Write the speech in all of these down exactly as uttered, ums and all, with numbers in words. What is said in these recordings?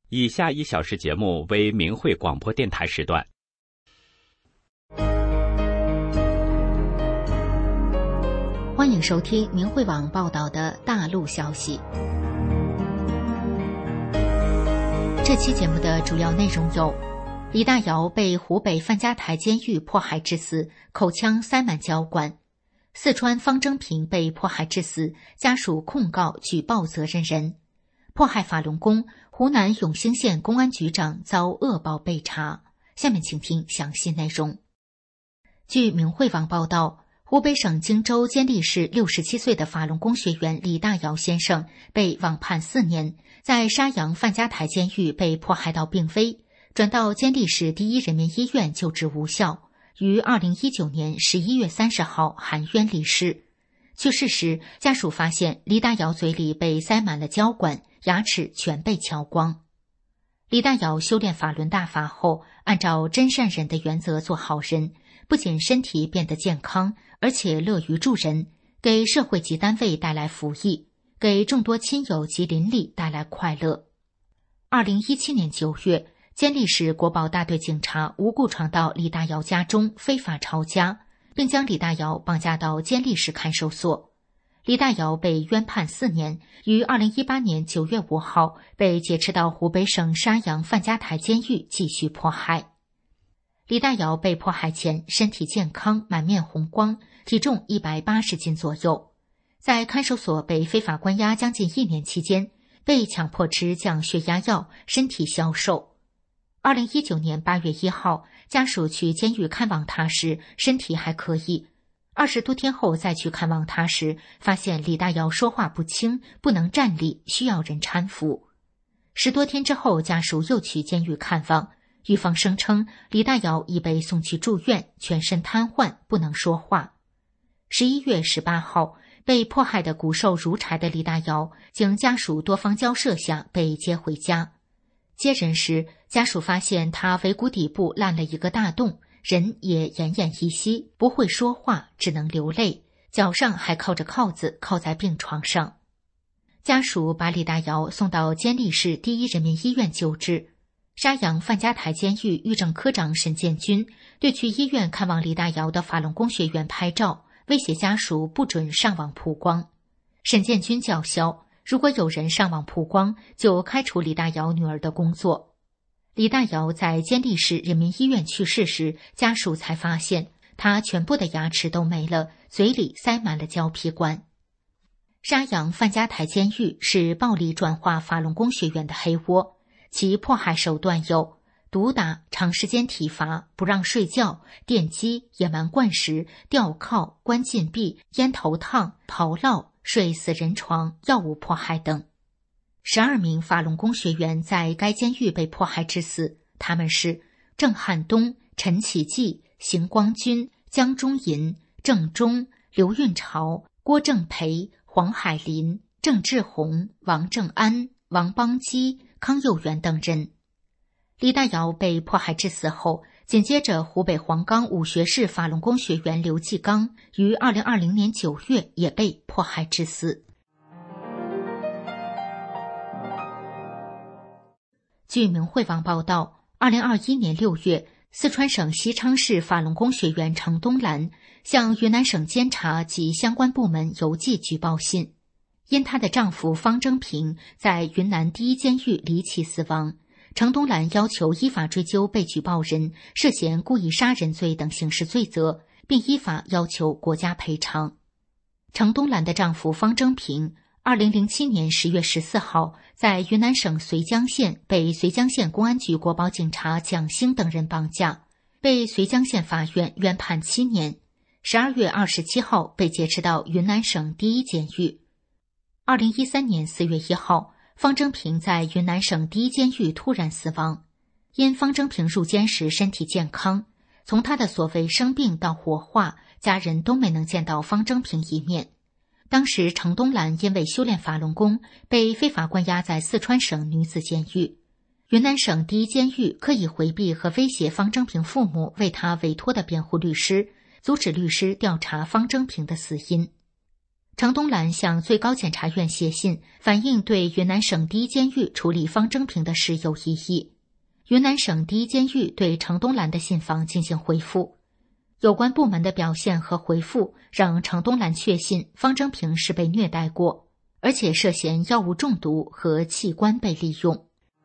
以下一小时节目为明慧广播电台时段。 欢迎收听明慧网报道的大陆消息。这期节目的主要内容有：李大瑶被湖北范家台监狱迫害致死，口腔塞满胶管；四川方征平被迫害致死，家属控告举报责任人；迫害法轮功，湖南永兴县公安局长遭恶报被查。下面请听详细内容。据明慧网报道，湖北省荆州监利市六十七岁的法轮功学员李大瑶先生被网判四年，在沙洋范家台监狱被迫害到病危，转到监利市第一人民医院救治无效，于二零一九年十一月三十号含冤离世。去世时，家属发现李大瑶嘴里被塞满了胶管，牙齿全被敲光。李大瑶修炼法轮大法后，按照真善忍的原则做好人，不仅身体变得健康，而且乐于助人，给社会及单位带来福益，给众多亲友及邻里带来快乐。二零一七年九月，监利市国保大队警察无故闯到李大瑶家中，非法抄家，并将李大瑶绑架到监利市看守所。李大瑶被冤判四年，于二零一八年九月五号被劫持到湖北省沙洋范家台监狱继续迫害。李大瑶被迫害前身体健康，满面红光，体重一百八十斤左右。在看守所被非法关押将近一年期间，被强迫吃降血压药，身体消瘦。二零一九年八月一号，家属去监狱看望他时，身体还可以。二十多天后再去看望他时，发现李大瑶说话不清，不能站立，需要人搀扶。十多天之后，家属又去监狱看望，狱方声称李大瑶已被送去住院，全身瘫痪，不能说话。十一月十八号，被迫害的骨瘦如柴的李大瑶，经家属多方交涉下被接回家。接人时，家属发现他尾骨底部烂了一个大洞，人也奄奄一息，不会说话，只能流泪，脚上还靠着铐子，靠在病床上。家属把李大瑶送到监利市第一人民医院救治。沙洋范家台监狱狱政科长沈建军对去医院看望李大瑶的法轮功学员拍照，威胁家属不准上网曝光。沈建军叫嚣，如果有人上网曝光，就开除李大瑶女儿的工作。李大瑶在监利市人民医院去世时，家属才发现她全部的牙齿都没了，嘴里塞满了胶皮管。沙洋范家台监狱是暴力转化法轮功学员的黑窝，其迫害手段有毒打、长时间体罚、不让睡觉、电击、野蛮灌食、吊铐、关禁闭、烟头烫、刨烙、睡死人床、药物迫害等。十二名法轮功学员在该监狱被迫害致死，他们是郑汉东、陈启济、邢光军、江中银、郑忠、刘运潮、郭正培、黄海林、郑志宏、王正安、王邦基、康佑元等人。李大瑶被迫害致死后，紧接着湖北黄冈武学市法轮功学员刘继刚于二零二零年九月也被迫害致死。据明慧网报道，二零二一年六月，四川省西昌市法轮功学员程东兰向云南省监察及相关部门邮寄举报信，因她的丈夫方征平在云南第一监狱离奇死亡，程东兰要求依法追究被举报人涉嫌故意杀人罪等刑事罪责，并依法要求国家赔偿。程东兰的丈夫方征平二零零七年十月十四号在云南省绥江县被绥江县公安局国保警察蒋兴等人绑架，被绥江县法院冤判七年。十二月二十七号被劫持到云南省第一监狱。二零一三年四月一号，方征平在云南省第一监狱突然死亡。因方征平入监时身体健康，从他的所谓生病到火化，家人都没能见到方征平一面。当时程东兰因为修炼法轮功，被非法关押在四川省女子监狱。云南省第一监狱刻意回避和威胁方征平父母为他委托的辩护律师，阻止律师调查方征平的死因。 程东兰向最高检察院写信，反映对云南省第一监狱处理方征平的事有异议。云南省第一监狱对程东兰的信访进行回复，有关部门的表现和回复让程东兰确信方征平是被虐待过，而且涉嫌药物中毒和器官被利用。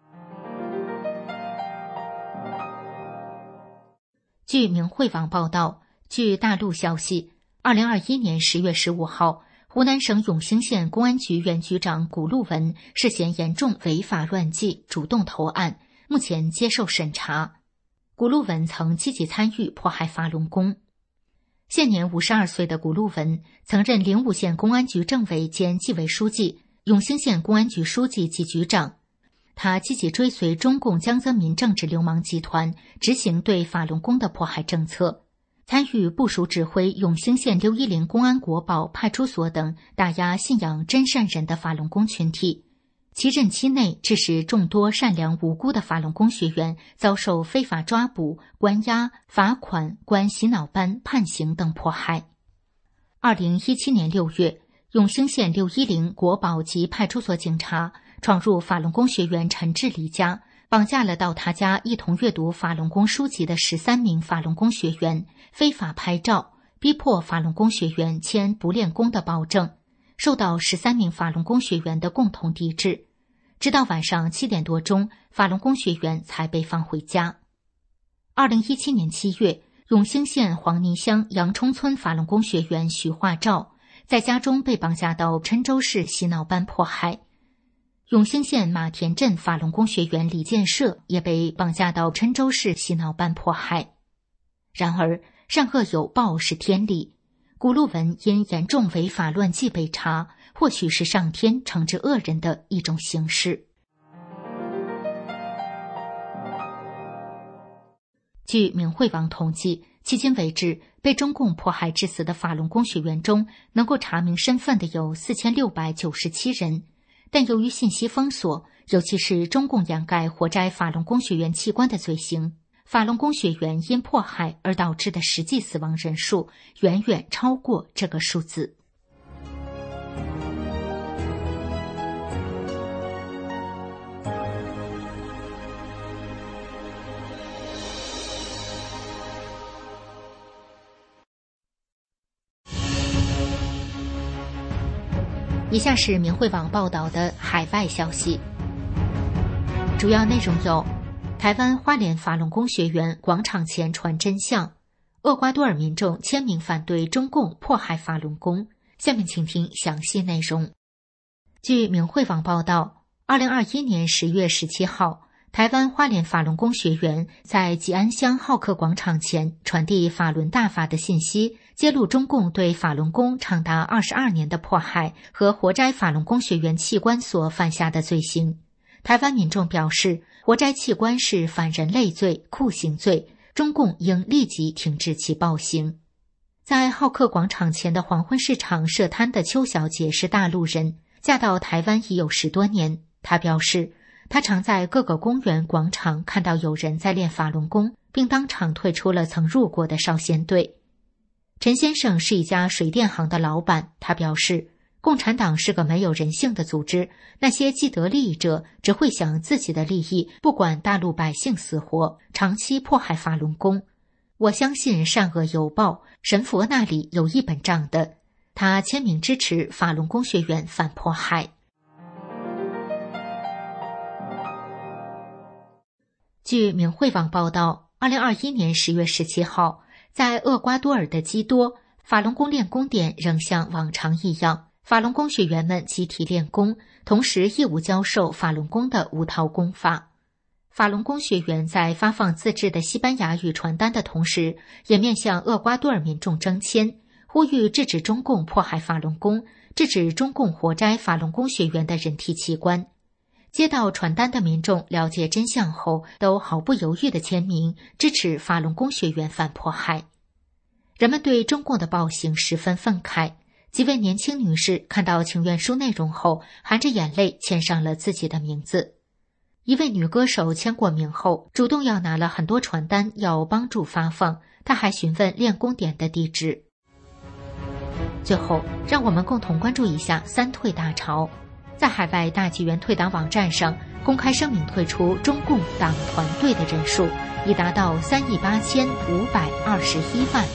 据明慧网报道，据大陆消息，二零二一年十月十五号，湖南省永兴县公安局原局长古路文涉嫌严重违法乱纪，主动投案，目前接受审查。古路文曾积极参与迫害法轮功。现年五十二岁的古路文曾任灵武县公安局政委兼纪委书记、永兴县公安局书记及局长。他积极追随中共江泽民政治流氓集团执行对法轮功的迫害政策，参与部署指挥永兴县六一零公安国保派出所等打压信仰真善人的法轮功群体。其任期内致使众多善良无辜的法轮功学员遭受非法抓捕、关押、罚款、关洗脑班、判刑等迫害。二零一七年六月，永兴县六一零国保及派出所警察闯入法轮功学员陈志礼家，绑架了到他家一同阅读法轮功书籍的十三名法轮功学员，非法拍照，逼迫法轮功学员签不练功的保证，受到十三名法轮功学员的共同抵制。直到晚上七点多钟，法轮功学员才被放回家。二零一七年七月，永兴县黄泥乡杨冲村法轮功学员许化照在家中被绑架到郴州市洗脑班迫害。永兴县马田镇法轮功学员李建设也被绑架到郴州市洗脑班迫害。然而，善恶有报是天理，古路文因严重违法乱纪被查，或许是上天惩治恶人的一种形式。据明慧网统计，迄今为止，被中共迫害致死的法轮功学员中，能够查明身份的有四千六百九十七人。但由于信息封锁，尤其是中共掩盖活摘法轮功学员器官的罪行，法轮功学员因迫害而导致的实际死亡人数远远超过这个数字。以下是明慧网报道的海外消息，主要内容有：台湾花莲法轮功学员广场前传真相，厄瓜多尔民众签名反对中共迫害法轮功。下面请听详细内容。据明慧网报道，二零二一年十月十七号，台湾花莲法轮功学员在吉安乡好客广场前传递法轮大法的信息，揭露中共对法轮功长达二十二年的迫害和活摘法轮功学员器官所犯下的罪行。台湾民众表示，活摘器官是反人类罪、酷刑罪，中共应立即停止其暴行。在好客广场前的黄昏市场设摊的邱小姐是大陆人，嫁到台湾已有十多年。她表示，她常在各个公园广场看到有人在练法轮功，并当场退出了曾入过的少先队。陈先生是一家水电行的老板，他表示，共产党是个没有人性的组织，那些既得利益者只会想自己的利益，不管大陆百姓死活，长期迫害法轮功。我相信善恶有报，神佛那里有一本账的。他签名支持法轮功学员反迫害。据明慧网报道，二零二一年十月十七号，在厄瓜多尔的基多，法轮功练功点仍像往常一样，法轮功学员们集体练功，同时义务教授法轮功的五套功法。法轮功学员在发放自制的西班牙语传单的同时，也面向厄瓜多尔民众征签，呼吁制止中共迫害法轮功，制止中共活摘法轮功学员的人体器官。接到传单的民众了解真相后，都毫不犹豫地签名支持法轮功学员反迫害。人们对中共的暴行十分愤慨，几位年轻女士看到请愿书内容后，含着眼泪签上了自己的名字。一位女歌手签过名后，主动要拿了很多传单要帮助发放，她还询问练功点的地址。 最后，让我们共同关注一下三退大潮。在海外大纪元退党网站上公开声明退出中共党团队的人数已达到三亿八千五百二十一万。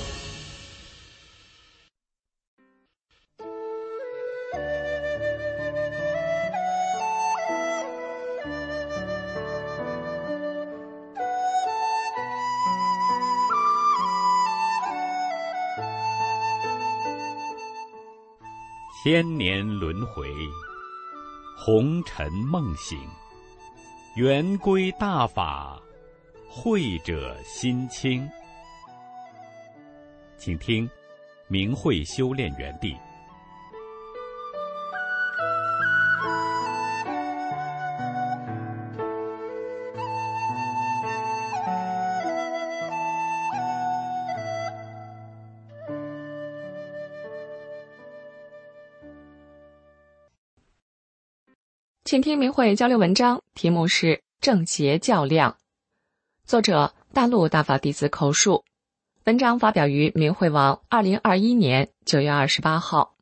千年轮回，红尘梦醒，圆规大法，慧者心清。请听明慧修炼园地。 请听明慧交流文章，题目是正邪较量，作者大陆大法弟子口述，文章发表于明慧网二零二一年九月二十八号。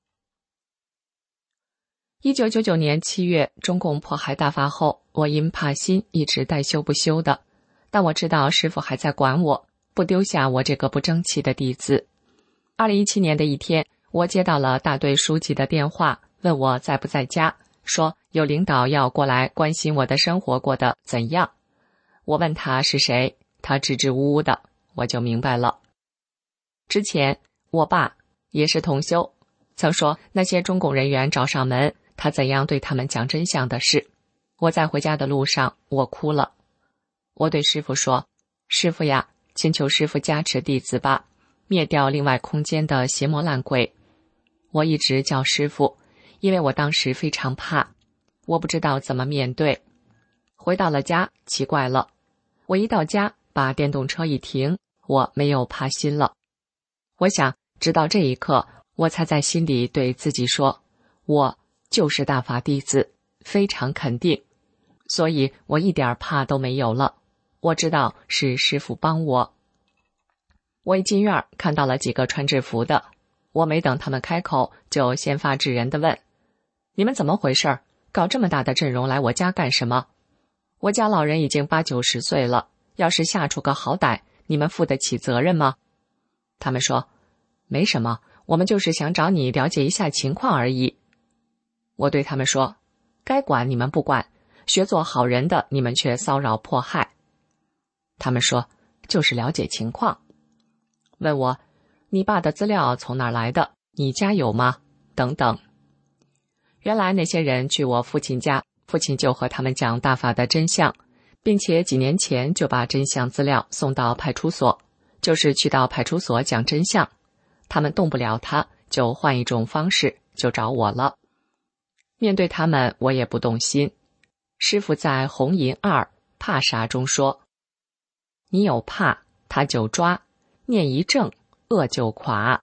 一九九九年七月，中共迫害大法后，我因怕心一直带修不休的，但我知道师父还在管我，不丢下我这个不争气的弟子。二零一七年的一天，我接到了大队书记的电话，问我在不在家，说有领导要过来关心我的生活过得怎样。我问他是谁，他支支吾吾的，我就明白了。之前我爸也是同修，曾说那些中共人员找上门，他怎样对他们讲真相的事。我在回家的路上，我哭了。我对师父说，师父呀，请求师父加持弟子吧，灭掉另外空间的邪魔烂鬼。我一直叫师父，因为我当时非常怕，我不知道怎么面对。回到了家，奇怪了，我一到家把电动车一停，我没有怕心了。我想直到这一刻，我才在心里对自己说，我就是大法弟子，非常肯定，所以我一点怕都没有了。我知道是师父帮我。我一进院看到了几个穿制服的，我没等他们开口，就先发制人地问，你们怎么回事？搞这么大的阵容来我家干什么？我家老人已经八九十岁了，要是吓出个好歹，你们负得起责任吗？他们说，没什么，我们就是想找你了解一下情况而已。我对他们说，该管你们不管，学做好人的你们却骚扰迫害。他们说，就是了解情况。问我，你爸的资料从哪儿来的？你家有吗？等等。原来那些人去我父亲家，父亲就和他们讲大法的真相，并且几年前就把真相资料送到派出所，就是去到派出所讲真相。他们动不了他，就换一种方式，就找我了。面对他们，我也不动心。师父在《红银二怕啥》中说，你有怕，他就抓，念一正，恶就垮。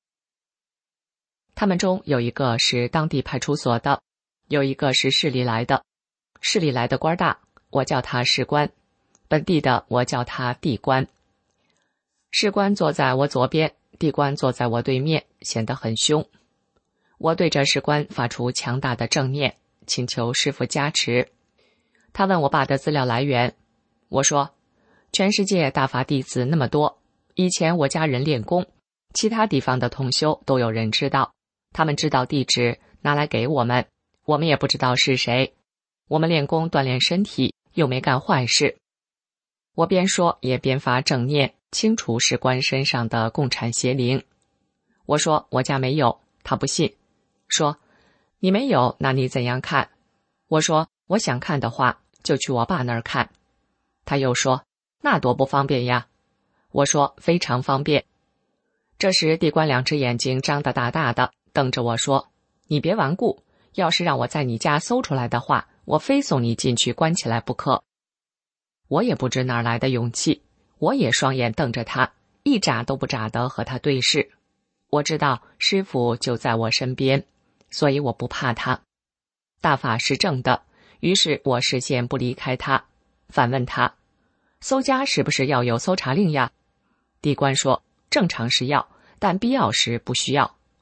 他们中有一个是当地派出所的，有一个是市里来的。市里来的官大，我叫他士官，本地的我叫他地官。士官坐在我左边，地官坐在我对面，显得很凶。我对着士官发出强大的正念，请求师父加持。他问我爸的资料来源，我说，全世界大法弟子那么多，以前我家人练功，其他地方的同修都有人知道，他们知道地址，拿来给我们，我们也不知道是谁。我们练功锻炼身体，又没干坏事。我边说也边发正念，清除士官身上的共产邪灵。我说我家没有，他不信，说你没有，那你怎样看？我说我想看的话，就去我爸那儿看。他又说那多不方便呀。我说非常方便。这时地官两只眼睛张得大大的，瞪着我说，你别顽固，要是让我在你家搜出来的话，我非送你进去关起来不可。我也不知哪儿来的勇气，我也双眼瞪着他，一眨都不眨地和他对视。我知道师父就在我身边，所以我不怕他。大法是正的，于是我视线不离开他，反问他，搜家是不是要有搜查令呀？地官说，正常是要，但必要时不需要。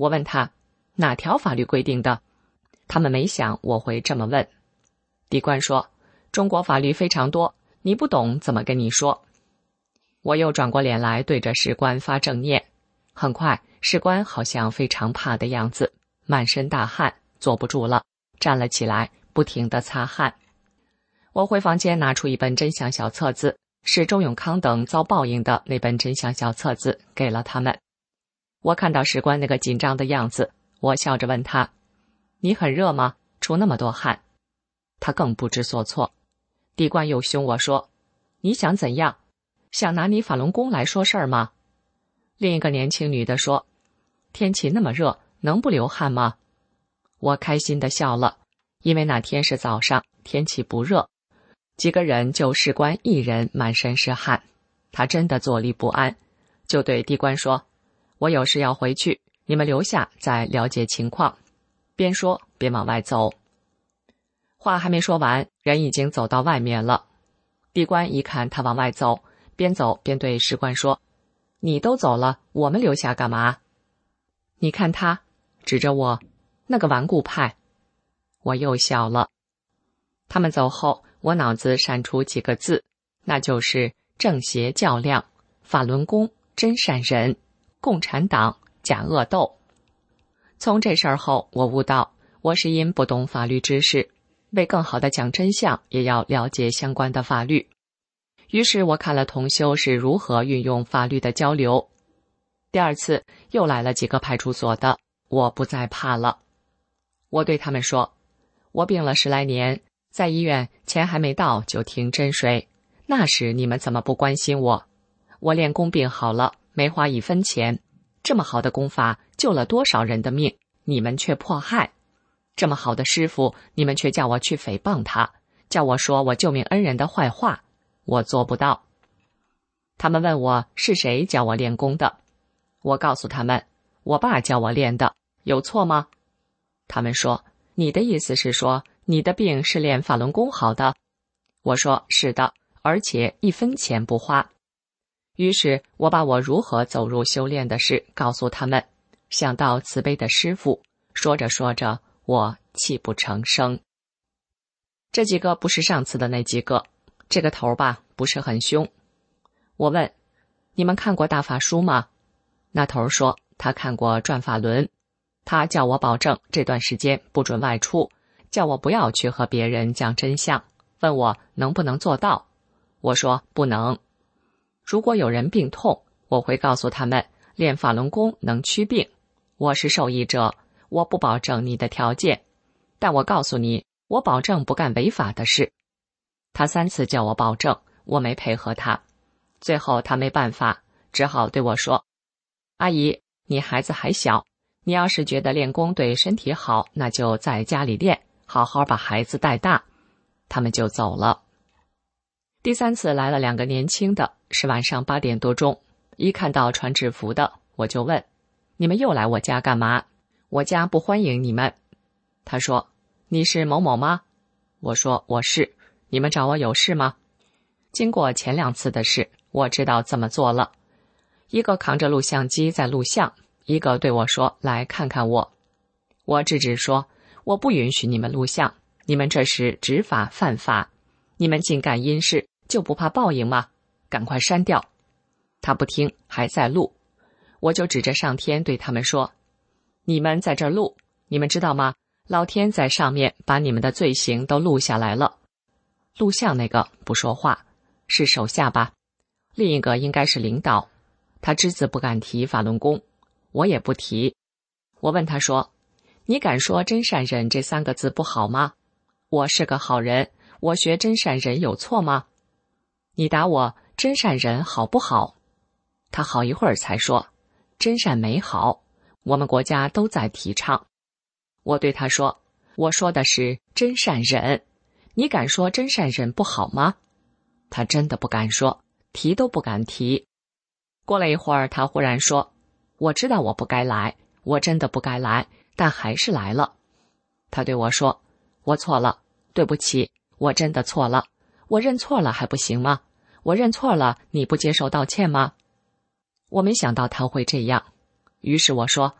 我问他，哪条法律规定的？他们没想我会这么问。地官说，中国法律非常多，你不懂怎么跟你说。我又转过脸来对着士官发正念。很快，士官好像非常怕的样子，满身大汗，坐不住了，站了起来，不停地擦汗。我回房间拿出一本真相小册子，是周永康等遭报应的那本真相小册子，给了他们。我看到士官那个紧张的样子，我笑着问他，你很热吗？出那么多汗。他更不知所措。地官又凶我说，你想怎样？想拿你法轮功来说事儿吗？另一个年轻女的说，天气那么热，能不流汗吗？我开心地笑了，因为那天是早上，天气不热。几个人就士官一人满身是汗，他真的坐立不安，就对地官说，我有事要回去，你们留下再了解情况。边说边往外走。话还没说完，人已经走到外面了。地官一看他往外走，边走边对士官说，你都走了，我们留下干嘛？你看他，指着我，那个顽固派。我又笑了。他们走后，我脑子闪出几个字，那就是正邪较量，法轮功，真善忍，共产党，假恶斗。从这事儿后，我悟到，我是因不懂法律知识，为更好地讲真相，也要了解相关的法律。于是我看了同修是如何运用法律的交流。第二次又来了几个派出所的，我不再怕了。我对他们说，我病了十来年，在医院钱还没到就听针水，那时你们怎么不关心我？我练功病好了，没花一分钱，这么好的功法救了多少人的命，你们却迫害。这么好的师傅，你们却叫我去诽谤他，叫我说我救命恩人的坏话，我做不到。他们问我是谁教我练功的，我告诉他们，我爸教我练的，有错吗？他们说，你的意思是说，你的病是练法轮功好的？我说，是的，而且一分钱不花。于是我把我如何走入修炼的事告诉他们，想到慈悲的师父，说着说着，我泣不成声。这几个不是上次的那几个，这个头吧不是很凶。我问，你们看过大法书吗？那头说他看过转法轮，他叫我保证这段时间不准外出，叫我不要去和别人讲真相，问我能不能做到。我说不能。如果有人病痛，我会告诉他们练法轮功能祛病，我是受益者，我不保证你的条件，但我告诉你，我保证不干违法的事。他三次叫我保证，我没配合他，最后他没办法，只好对我说，阿姨，你孩子还小，你要是觉得练功对身体好，那就在家里练，好好把孩子带大。他们就走了。第三次来了两个年轻的，是晚上八点多钟，一看到穿制服的，我就问，你们又来我家干嘛？我家不欢迎你们。他说，你是某某吗？我说我是。你们找我有事吗？经过前两次的事，我知道怎么做了。一个扛着录像机在录像，一个对我说，来看看我。我制止说，我不允许你们录像，你们这是执法犯法，你们竟干阴事，就不怕报应吗？赶快删掉。他不听，还在录。我就指着上天对他们说，你们在这儿录，你们知道吗？老天在上面把你们的罪行都录下来了。录像那个不说话，是手下吧？另一个应该是领导，他只字不敢提法轮功，我也不提。我问他说，你敢说真善忍这三个字不好吗？我是个好人，我学真善忍有错吗？你答我，真善忍好不好？他好一会儿才说，真善美好，我们国家都在提倡。我对他说，我说的是真善忍，你敢说真善忍不好吗？他真的不敢说，提都不敢提。过了一会儿，他忽然说，我知道我不该来，我真的不该来，但还是来了。他对我说，我错了，对不起，我真的错了，我认错了还不行吗？我认错了，你不接受道歉吗？我没想到他会这样，于是我说，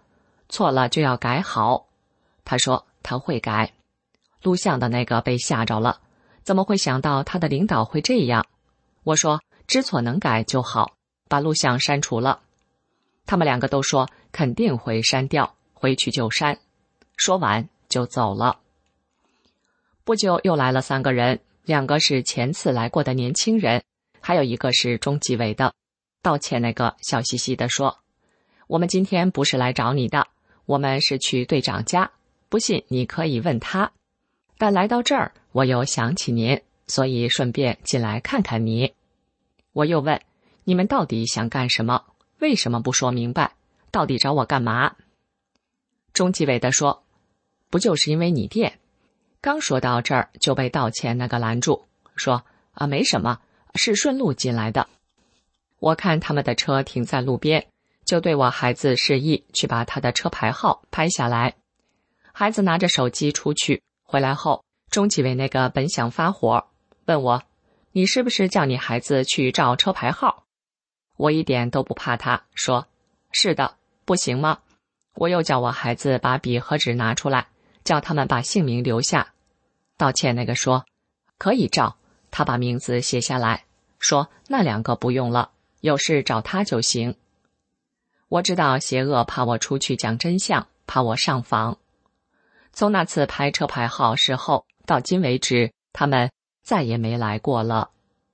错了就要改好。他说他会改。录像的那个被吓着了，怎么会想到他的领导会这样？我说知错能改就好，把录像删除了。他们两个都说肯定会删掉，回去就删。说完就走了。不久又来了三个人，两个是前次来过的年轻人，还有一个是中纪委的。道歉那个笑嘻嘻地说，我们今天不是来找你的，我们是去队长家，不信你可以问他。但来到这儿我又想起您，所以顺便进来看看你。我又问，你们到底想干什么？为什么不说明白？到底找我干嘛？中纪委的说，不就是因为你电？刚说到这儿就被道歉那个拦住，说啊，没什么，是顺路进来的。我看他们的车停在路边，就对我孩子示意去把他的车牌号拍下来。孩子拿着手机出去，回来后，中纪委那个本想发火，问我，你是不是叫你孩子去照车牌号？我一点都不怕他，说，是的，不行吗？我又叫我孩子把笔和纸拿出来，叫他们把姓名留下。道歉那个说，可以照，他把名字写下来，说那两个不用了，有事找他就行。我知道邪恶怕我出去讲真相，怕我上访。从那次拍车牌号事后到今为止，他们再也没来过了。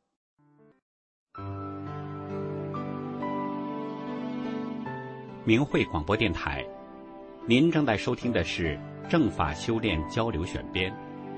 明慧广播电台，您正在收听的是正法修炼交流选编。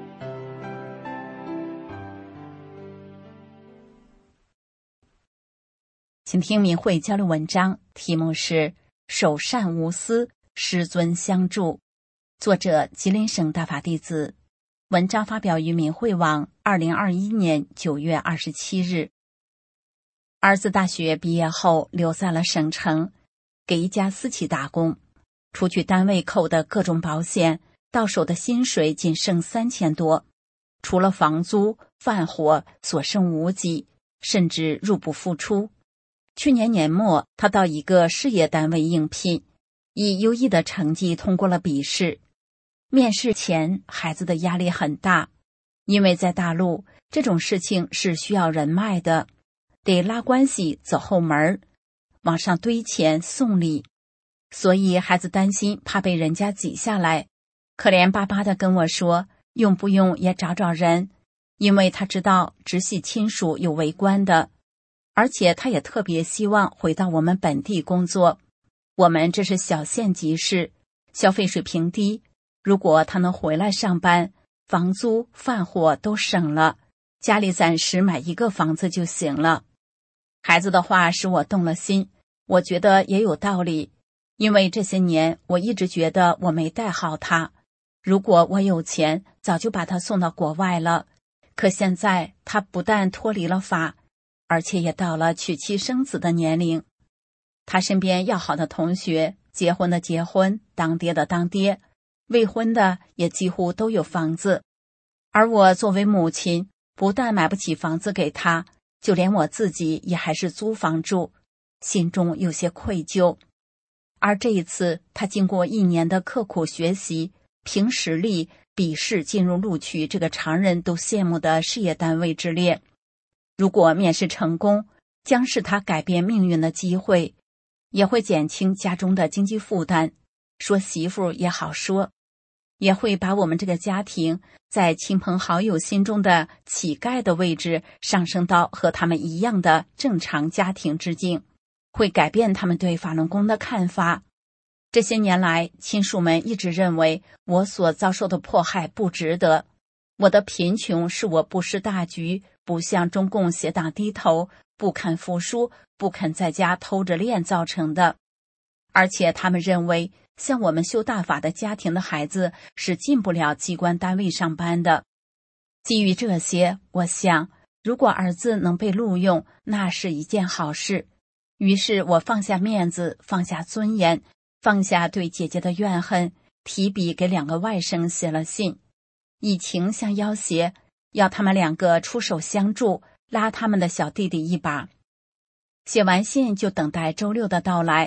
请听明慧交流文章，题目是首善无私，师尊相助，作者吉林省大法弟子。文章发表于明慧网二零二一年九月二十七日。儿子大学毕业后留在了省城，给一家私企打工，除去单位扣的各种保险，到手的薪水仅剩三千多，除了房租饭火所剩无几，甚至入不敷出。去年年末，他到一个事业单位应聘，以优异的成绩通过了笔试。面试前，孩子的压力很大，因为在大陆这种事情是需要人脉的，得拉关系走后门，往上堆钱送礼，所以孩子担心怕被人家挤下来，可怜巴巴地跟我说，用不用也找找人，因为他知道直系亲属有围观的，而且他也特别希望回到我们本地工作。我们这是小县级市，消费水平低，如果他能回来上班，房租饭火都省了，家里暂时买一个房子就行了。孩子的话使我动了心，我觉得也有道理，因为这些年我一直觉得我没带好他，如果我有钱早就把他送到国外了，可现在他不但脱离了法，而且也到了娶妻生子的年龄。他身边要好的同学，结婚的结婚，当爹的当爹，未婚的也几乎都有房子，而我作为母亲，不但买不起房子给他，就连我自己也还是租房住，心中有些愧疚。而这一次，他经过一年的刻苦学习，凭实力笔试进入录取这个常人都羡慕的事业单位之列。如果面试成功，将是他改变命运的机会，也会减轻家中的经济负担，说媳妇也好说，也会把我们这个家庭在亲朋好友心中的乞丐的位置上升到和他们一样的正常家庭之境，会改变他们对法轮功的看法。这些年来，亲属们一直认为我所遭受的迫害不值得，我的贫穷是我不识大局，不向中共邪党低头，不肯服输，不肯在家偷着练造成的。而且他们认为像我们修大法的家庭的孩子是进不了机关单位上班的。基于这些，我想如果儿子能被录用，那是一件好事。于是我放下面子，放下尊严，放下对姐姐的怨恨，提笔给两个外甥写了信，以情相要挟，要他们两个出手相助，拉他们的小弟弟一把。写完信就等待周六的到来，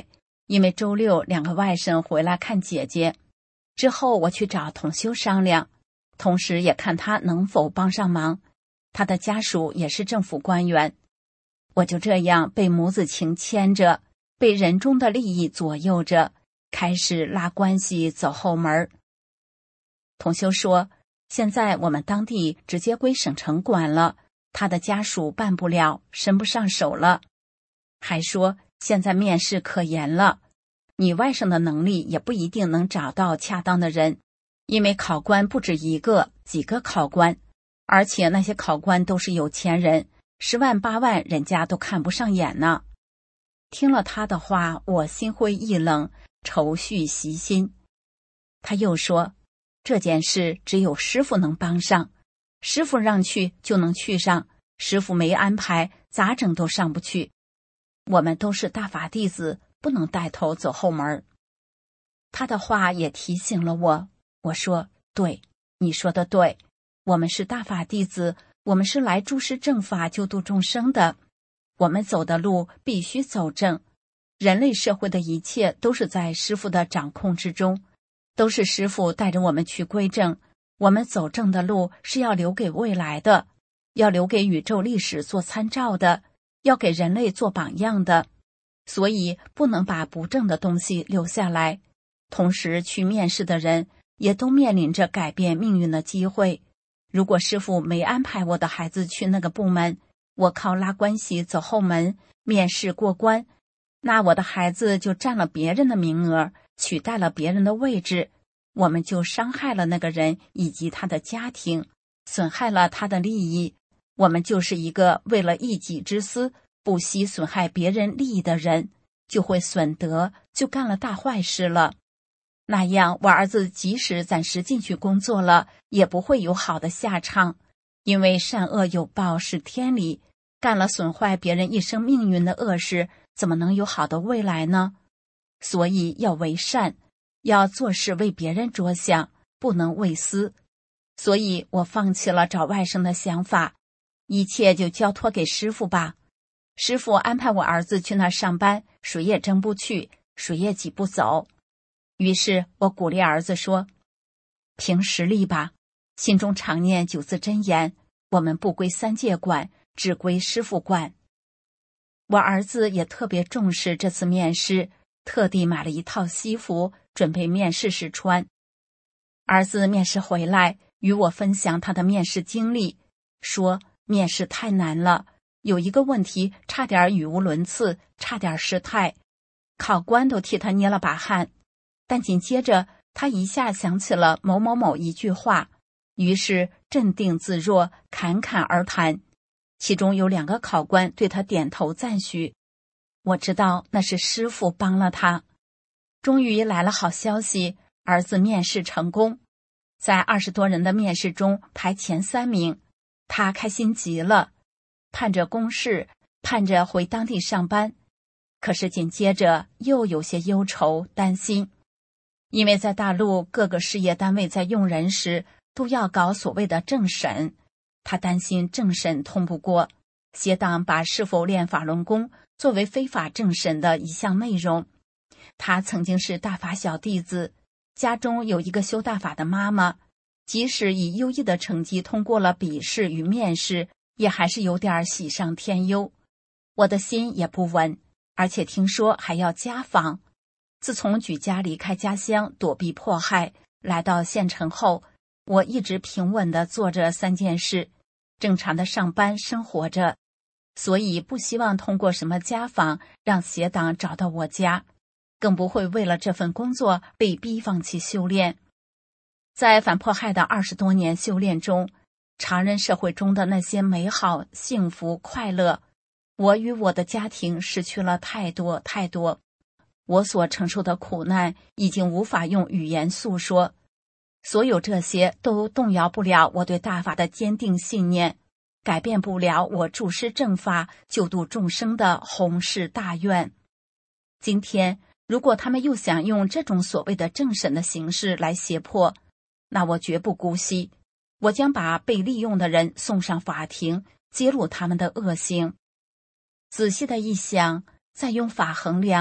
因为周六两个外甥回来看姐姐，之后我去找同修商量，同时也看他能否帮上忙。他的家属也是政府官员，我就这样被母子情牵着，被人中的利益左右着，开始拉关系走后门。同修说，现在我们当地直接归省城管了，他的家属办不了，伸不上手了。还说现在面试可严了，你外甥的能力也不一定能找到恰当的人，因为考官不止一个，几个考官，而且那些考官都是有钱人，十万八万人家都看不上眼呢。听了他的话，我心灰意冷，愁绪袭心。他又说，这件事只有师父能帮上，师父让去就能去上，师父没安排，咋整都上不去。我们都是大法弟子，不能带头走后门。他的话也提醒了我，我说，对，你说的对，我们是大法弟子，我们是来诸事正法救度众生的，我们走的路必须走正。人类社会的一切都是在师父的掌控之中，都是师父带着我们去归正，我们走正的路是要留给未来的，要留给宇宙历史做参照的，要给人类做榜样的，所以不能把不正的东西留下来。同时去面试的人也都面临着改变命运的机会。如果师父没安排我的孩子去那个部门，我靠拉关系走后门，面试过关，那我的孩子就占了别人的名额，取代了别人的位置，我们就伤害了那个人以及他的家庭，损害了他的利益。我们就是一个为了一己之私，不惜损害别人利益的人，就会损德，就干了大坏事了。那样我儿子即使暂时进去工作了，也不会有好的下场，因为善恶有报是天理，干了损坏别人一生命运的恶事，怎么能有好的未来呢？所以要为善，要做事为别人着想，不能为私。所以我放弃了找外甥的想法，一切就交托给师父吧。师父安排我儿子去那儿上班，谁也争不去，谁也挤不走。于是我鼓励儿子说，凭实力吧，心中常念九字真言，我们不归三界管，只归师父管。我儿子也特别重视这次面试，特地买了一套西服，准备面试时穿。儿子面试回来，与我分享他的面试经历，说面试太难了，有一个问题差点语无伦次，差点失态，考官都替他捏了把汗。但紧接着他一下想起了某某某一句话，于是镇定自若，侃侃而谈。其中有两个考官对他点头赞许，我知道那是师父帮了他。终于来了好消息，儿子面试成功，在二十多人的面试中排前三名，他开心极了，盼着公示，盼着回当地上班。可是紧接着又有些忧愁担心，因为在大陆各个事业单位在用人时都要搞所谓的政审，他担心政审通不过，邪党把是否练法轮功作为非法政审的一项内容。他曾经是大法小弟子，家中有一个修大法的妈妈，即使以优异的成绩通过了笔试与面试，也还是有点喜上添忧。我的心也不稳，而且听说还要家访。自从举家离开家乡躲避迫害，来到县城后，我一直平稳地做着三件事，正常的上班生活着，所以不希望通过什么家访让邪党找到我家，更不会为了这份工作被逼放弃修炼。在反迫害的二十多年修炼中，常人社会中的那些美好、幸福、快乐，我与我的家庭失去了太多太多。我所承受的苦难已经无法用语言诉说，所有这些都动摇不了我对大法的坚定信念，改变不了我助师正法、救度众生的宏誓大愿。今天，如果他们又想用这种所谓的政审的形式来胁迫，那我绝不姑息，我将把被利用的人送上法庭，揭露他们的恶行。仔细的一想，再用法衡量，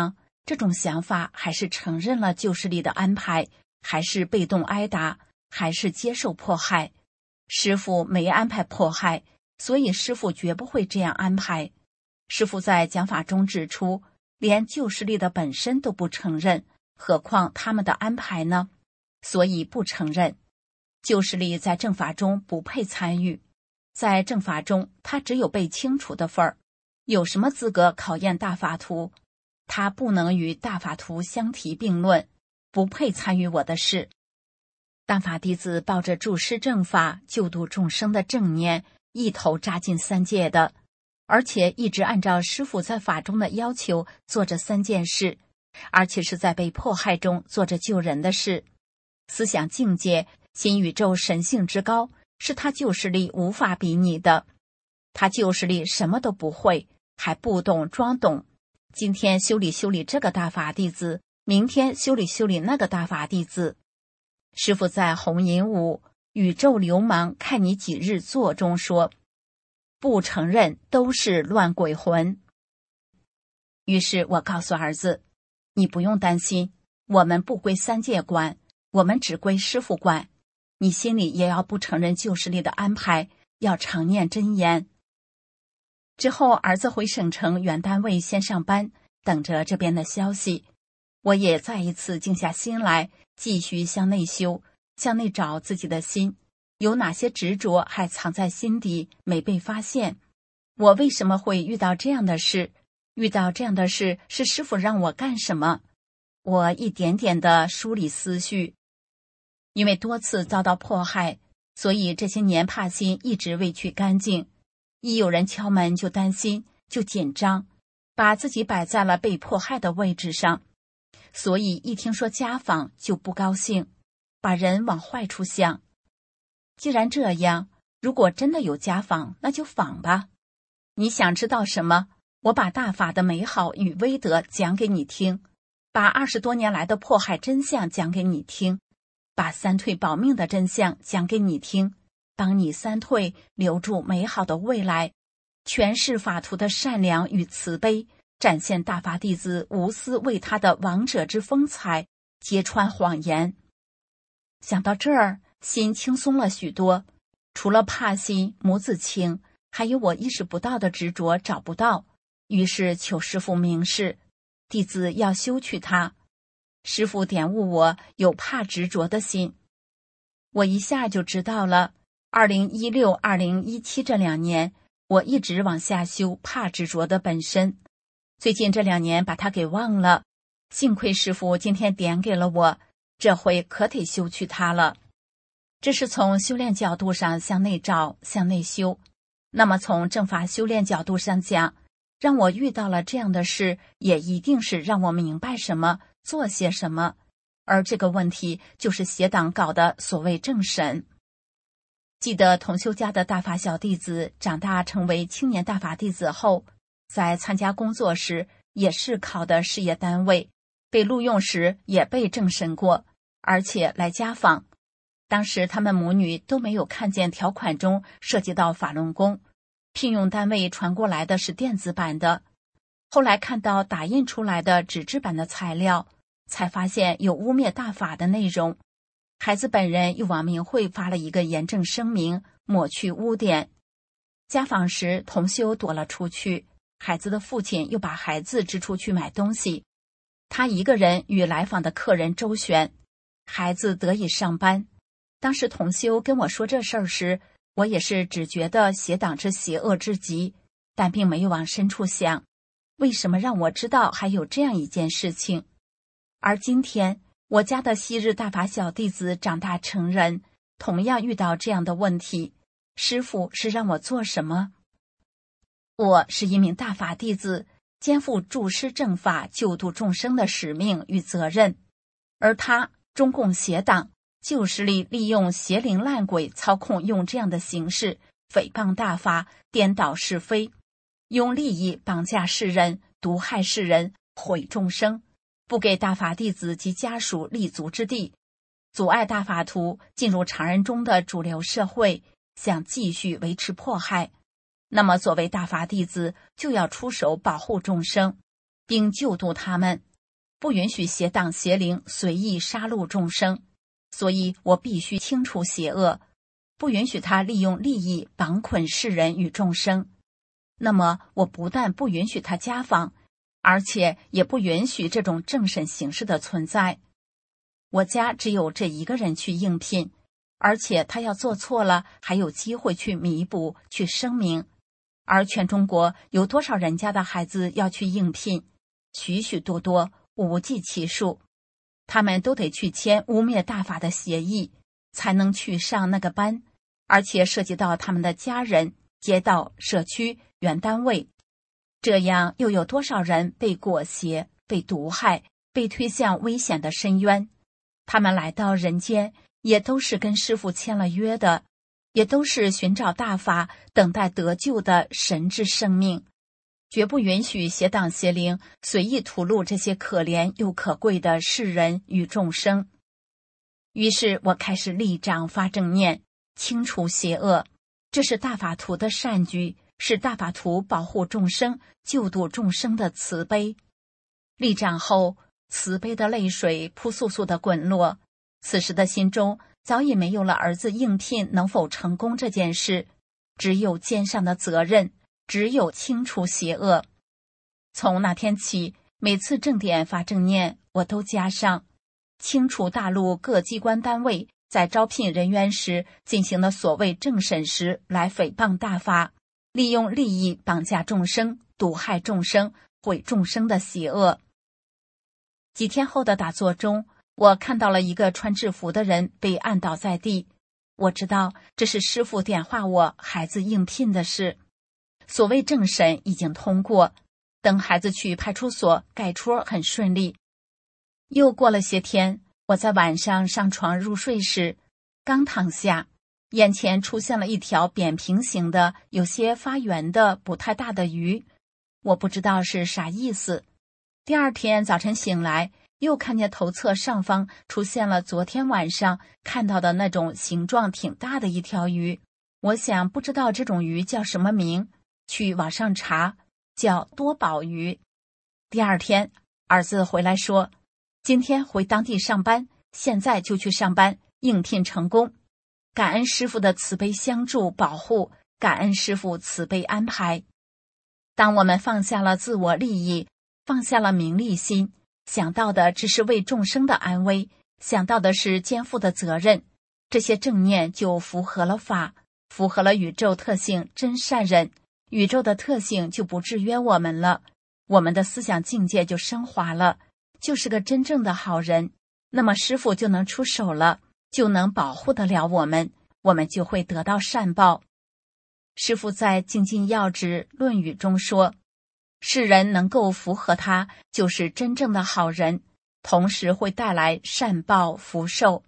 这种想法还是承认了旧势力的安排，还是被动挨打，还是接受迫害？师父没安排迫害，所以师父绝不会这样安排。师父在讲法中指出，连旧势力的本身都不承认，何况他们的安排呢？所以不承认。旧势力在正法中不配参与，在正法中他只有被清除的份儿，有什么资格考验大法徒？他不能与大法徒相提并论，不配参与我的事。大法弟子抱着助师正法、救度众生的正念，一头扎进三界的，而且一直按照师父在法中的要求做着三件事，而且是在被迫害中做着救人的事。思想境界、新宇宙神性之高，是他旧势力无法比拟的。他旧势力什么都不会，还不懂装懂。今天修理修理这个大法弟子，明天修理修理那个大法弟子。师父在红银舞宇宙流氓看你几日做中说，不承认都是乱鬼魂。于是我告诉儿子，你不用担心，我们不归三界管，我们只归师父管。你心里也要不承认旧势力的安排，要常念真言。之后儿子回省城原单位先上班，等着这边的消息。我也再一次静下心来，继续向内修，向内找自己的心，有哪些执着还藏在心底没被发现？我为什么会遇到这样的事？遇到这样的事是师父让我干什么？我一点点地梳理思绪。因为多次遭到迫害，所以这些年怕心一直未去干净。一有人敲门就担心，就紧张，把自己摆在了被迫害的位置上。所以一听说家访就不高兴，把人往坏处想。既然这样，如果真的有家访，那就访吧。你想知道什么？我把大法的美好与威德讲给你听，把二十多年来的迫害真相讲给你听，把三退保命的真相讲给你听，帮你三退留住美好的未来，诠释法徒的善良与慈悲，展现大法弟子无私为他的王者之风采，揭穿谎言。想到这儿，心轻松了许多。除了怕心、母子情，还有我意识不到的执着找不到，于是求师父明示，弟子要修去它。师父点悟我有怕执着的心，我一下就知道了。二零一六、二零一七这两年，我一直往下修怕执着的本身。最近这两年把它给忘了，幸亏师父今天点给了我，这回可得修去它了。这是从修炼角度上向内找，向内修。那么从正法修炼角度上讲，让我遇到了这样的事，也一定是让我明白什么，做些什么。而这个问题就是邪党搞的所谓正审。记得同修家的大法小弟子长大成为青年大法弟子后，在参加工作时也是考的事业单位，被录用时也被正审过，而且来家访。当时他们母女都没有看见条款中涉及到法轮功，聘用单位传过来的是电子版的，后来看到打印出来的纸质版的材料，才发现有污蔑大法的内容。孩子本人又往明会发了一个严正声明，抹去污点。家访时同修躲了出去，孩子的父亲又把孩子支出去买东西，他一个人与来访的客人周旋，孩子得以上班。当时同修跟我说这事儿时，我也是只觉得邪党之邪恶之极，但并没有往深处想，为什么让我知道还有这样一件事情。而今天我家的昔日大法小弟子长大成人，同样遇到这样的问题，师父是让我做什么？我是一名大法弟子，肩负助师正法救度众生的使命与责任，而他中共邪党旧势力利用邪灵烂鬼操控，用这样的形式诽谤大法，颠倒是非，用利益绑架世人，毒害世人，毁众生，不给大法弟子及家属立足之地，阻碍大法徒进入常人中的主流社会，想继续维持迫害。那么作为大法弟子，就要出手保护众生，并救度他们。 不允许邪党邪灵随意杀戮众生，所以我必须清除邪恶，不允许他利用利益绑捆世人与众生。那么我不但不允许他家访，而且也不允许这种政审形式的存在。我家只有这一个人去应聘，而且他要做错了还有机会去弥补，去声明。而全中国有多少人家的孩子要去应聘？许许多多，无计其数。他们都得去签污蔑大法的协议，才能去上那个班，而且涉及到他们的家人、街道、社区、原单位。这样又有多少人被裹挟、被毒害、被推向危险的深渊？他们来到人间，也都是跟师父签了约的，也都是寻找大法、等待得救的神之生命，绝不允许邪党邪灵随意屠戮这些可怜又可贵的世人与众生。于是我开始立掌发正念，清除邪恶，这是大法图的善举，是大法图保护众生、救度众生的慈悲。立掌后，慈悲的泪水扑簌簌地滚落。此时的心中早已没有了儿子应聘能否成功这件事，只有肩上的责任，只有清除邪恶。从那天起，每次正点发正念，我都加上清除大陆各机关单位在招聘人员时进行的所谓政审时来诽谤大法，利用利益绑架众生、毒害众生、毁众生的邪恶。几天后的打坐中，我看到了一个穿制服的人被按倒在地。我知道这是师父点化我孩子应聘的事。所谓政审已经通过，等孩子去派出所盖戳很顺利。又过了些天，我在晚上上床入睡时，刚躺下，眼前出现了一条扁平形的、有些发圆的、不太大的鱼。我不知道是啥意思。第二天早晨醒来，又看见头侧上方出现了昨天晚上看到的那种形状挺大的一条鱼。我想不知道这种鱼叫什么名，去网上查，叫多宝鱼。第二天，儿子回来说，今天回当地上班，现在就去上班，应聘成功。感恩师父的慈悲相助保护，感恩师父慈悲安排。当我们放下了自我利益，放下了名利心，想到的只是为众生的安危，想到的是肩负的责任，这些正念就符合了法，符合了宇宙特性真善忍，宇宙的特性就不制约我们了，我们的思想境界就升华了，就是个真正的好人。那么师父就能出手了，就能保护得了我们，我们就会得到善报。师父在《精进要旨·论语》中说，世人能够符合他，就是真正的好人，同时会带来善报福寿。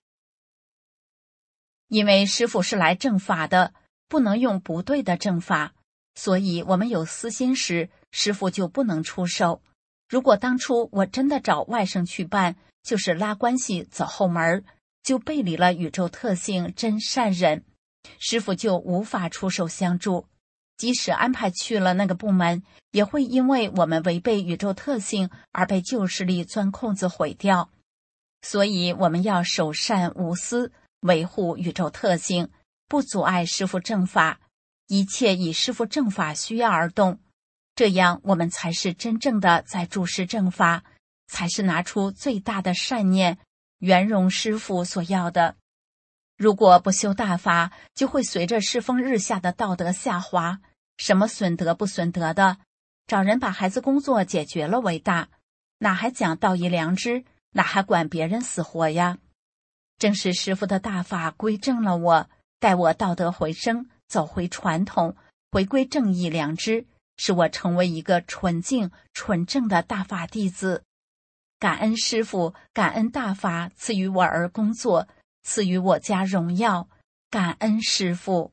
因为师父是来正法的，不能用不对的正法，所以我们有私心时，师父就不能出手。如果当初我真的找外甥去办，就是拉关系走后门，就背离了宇宙特性真善忍，师父就无法出手相助。即使安排去了那个部门，也会因为我们违背宇宙特性而被旧势力钻空子毁掉。所以我们要守善无私，维护宇宙特性，不阻碍师父正法，一切以师父正法需要而动，这样我们才是真正的在注释正法，才是拿出最大的善念，圆融师父所要的。如果不修大法，就会随着世风日下的道德下滑，什么损德不损德的，找人把孩子工作解决了为大，哪还讲道义良知，哪还管别人死活呀？正是师父的大法归正了我，带我道德回升，走回传统，回归正义良知，使我成为一个纯净纯正的大法弟子。感恩师父，感恩大法赐予我儿工作，赐予我家荣耀，感恩师父。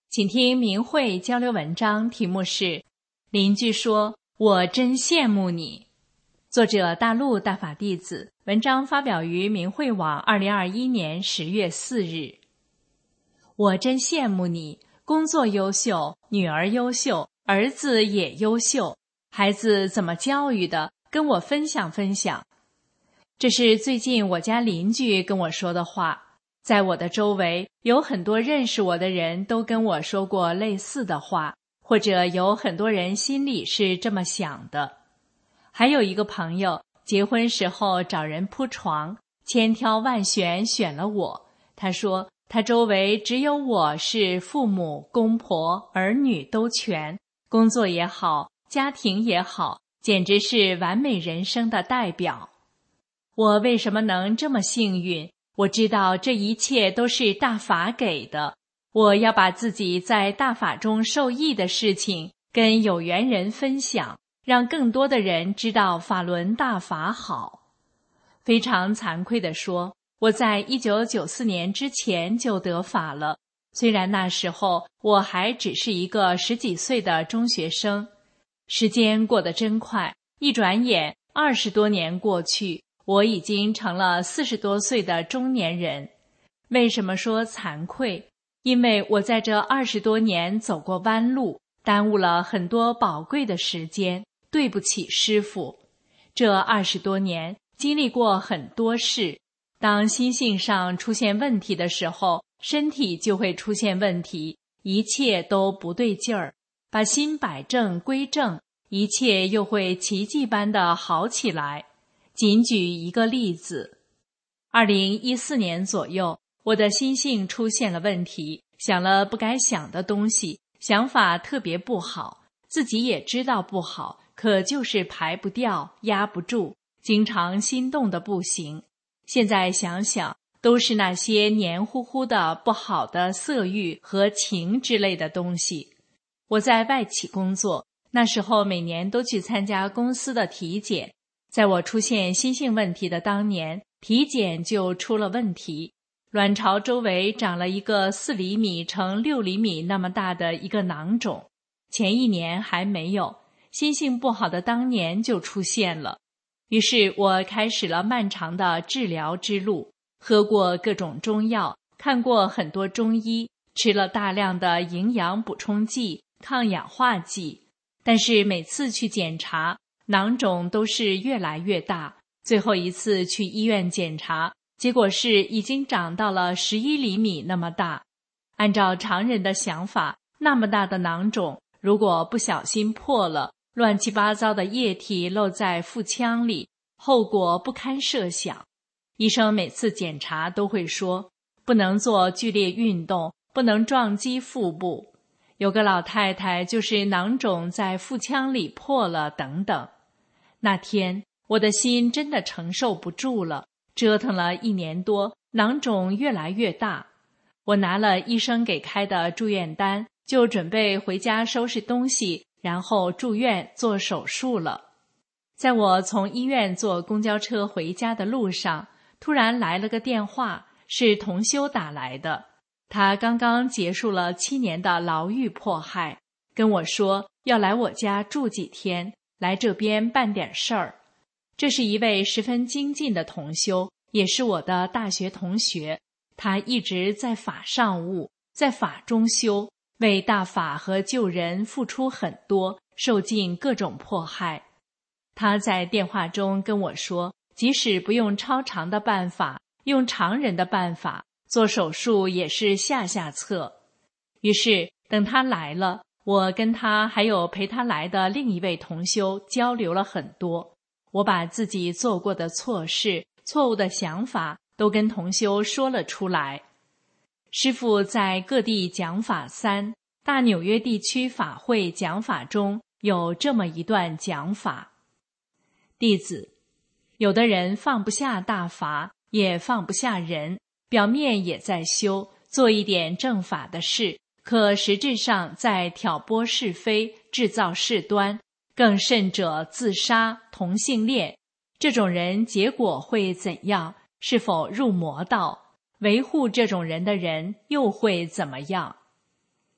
请听明慧交流文章，题目是邻居说我真羡慕你。作者大陆大法弟子，文章发表于明慧网二零二一年十月四日。我真羡慕你，工作优秀，女儿优秀，儿子也优秀，孩子怎么教育的，跟我分享分享。这是最近我家邻居跟我说的话，在我的周围有很多认识我的人都跟我说过类似的话，或者有很多人心里是这么想的。还有一个朋友结婚时候找人铺床，千挑万选选了我，他说他周围只有我是父母、公婆、儿女都全，工作也好，家庭也好，简直是完美人生的代表。我为什么能这么幸运？我知道这一切都是大法给的，我要把自己在大法中受益的事情跟有缘人分享，让更多的人知道法轮大法好。非常惭愧地说，我在一九九四年之前就得法了，虽然那时候我还只是一个十几岁的中学生。时间过得真快，一转眼二十多年过去，我已经成了四十多岁的中年人。为什么说惭愧？因为我在这二十多年走过弯路，耽误了很多宝贵的时间，对不起师父。这二十多年经历过很多事，当心性上出现问题的时候，身体就会出现问题，一切都不对劲儿。把心摆正归正，一切又会奇迹般的好起来。仅举一个例子，二零一四年左右，我的心性出现了问题，想了不该想的东西，想法特别不好，自己也知道不好，可就是排不掉，压不住，经常心动的不行。现在想想，都是那些黏糊糊的不好的色欲和情之类的东西。我在外企工作，那时候每年都去参加公司的体检，在我出现心性问题的当年，体检就出了问题，卵巢周围长了一个四厘米乘六厘米那么大的一个囊肿，前一年还没有，心性不好的当年就出现了。于是我开始了漫长的治疗之路，喝过各种中药，看过很多中医，吃了大量的营养补充剂、抗氧化剂，但是每次去检查，囊肿都是越来越大，最后一次去医院检查，结果是已经长到了十一厘米那么大。按照常人的想法，那么大的囊肿，如果不小心破了，乱七八糟的液体漏在腹腔里，后果不堪设想。医生每次检查都会说，不能做剧烈运动，不能撞击腹部。有个老太太就是囊肿在腹腔里破了等等。那天我的心真的承受不住了，折腾了一年多，囊肿越来越大。我拿了医生给开的住院单，就准备回家收拾东西，然后住院做手术了。在我从医院坐公交车回家的路上，突然来了个电话，是同修打来的。他刚刚结束了七年的牢狱迫害，跟我说要来我家住几天，来这边办点事儿。这是一位十分精进的同修，也是我的大学同学。他一直在法上悟，在法中修，为大法和救人付出很多，受尽各种迫害。他在电话中跟我说，即使不用超常的办法，用常人的办法，做手术也是下下策。于是等他来了，我跟他还有陪他来的另一位同修交流了很多。我把自己做过的错事、错误的想法都跟同修说了出来。师父在各地讲法三，大纽约地区法会讲法中有这么一段讲法：弟子，有的人放不下大法，也放不下人，表面也在修，做一点正法的事，可实质上在挑拨是非，制造事端，更甚者自杀、同性恋。这种人结果会怎样？是否入魔道？维护这种人的人又会怎么样？